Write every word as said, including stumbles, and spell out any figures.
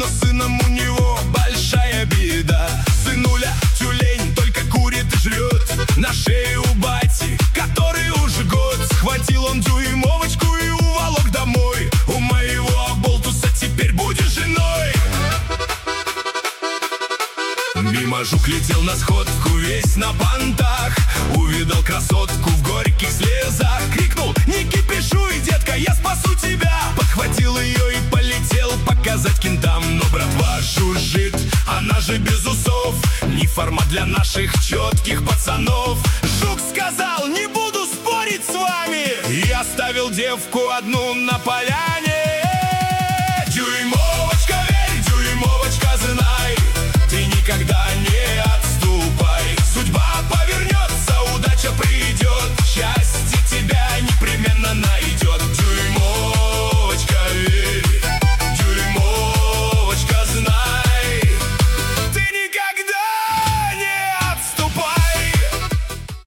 сыном у него большая беда. Сынуля тюлень только курит и жрет. На шее у бати, который уже год. Схватил он дюймовочку и уволок домой. У моего оболтуса теперь будешь женой. Мимо жук летел на сходку, весь на бантах. Увидал красотку в горьких слезах. Крикнул: не кипишуй, детка, я спасу тебя. Подхватил ее и полетел показать кентам. Но братва жужжит, она же без усов. Не формат для наших четких пацанов. Жук сказал: не буду спорить с вами. И оставил девку одну на поляне. Дюймовочка, верь, дюймовочка, знай, ты никогда